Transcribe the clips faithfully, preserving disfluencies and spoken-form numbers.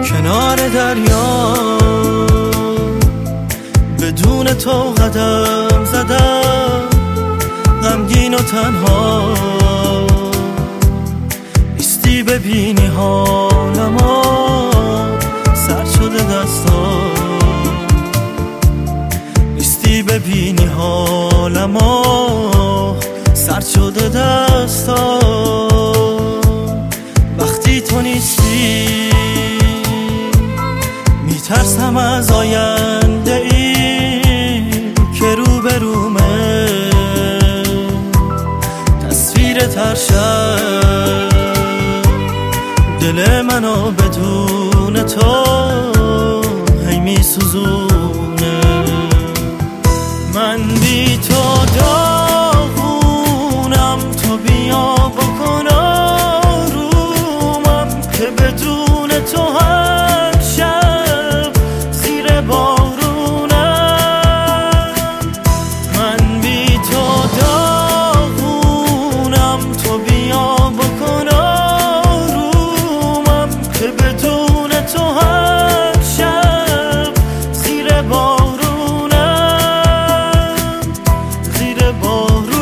کنار دریا بدون تو قدم زدم، غمگین و تنها نیستی ببینی حالمو، سرد شده دستام نیستی ببینی حالمو، سرد شده دستام. وقتی تو نیستی میترسم از آینده ای که رو به رومه، تصویر ترشم دل منو بدون تو هی میسوزونه. من بی تو داغونم، تو بیا بکن آرومم که بدون تو هر شب زیر بارونم. من بی تو داغونم، تو بیا بکن آرومم که بدون تو هر شب زیر بارونم، زیر بارونم.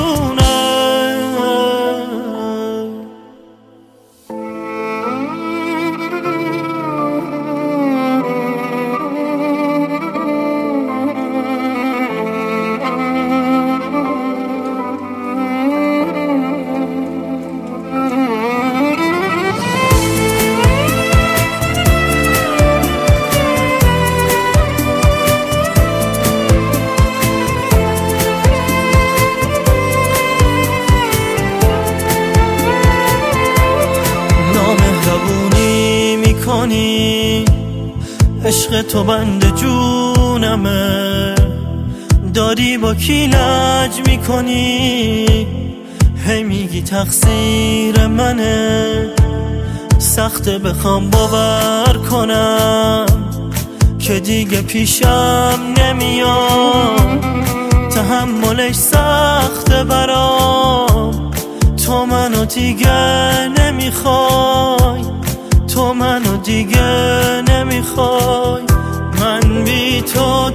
نامهربونی میکنی، عشق تو بند جونمه، داری با کی لج میکنی، هی میگی تقصیر منه. سخته بخوام باور کنم که دیگه پیشم نمیام، تحملش سخته برام. تو منو دیگه نمیخوای، تو منو دیگه نمیخوای. من بی تو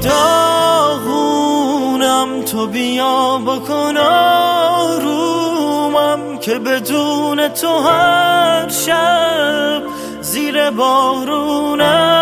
داغونم، تو بیا بکن آرومم که بدون تو هر شب زیر بارونم.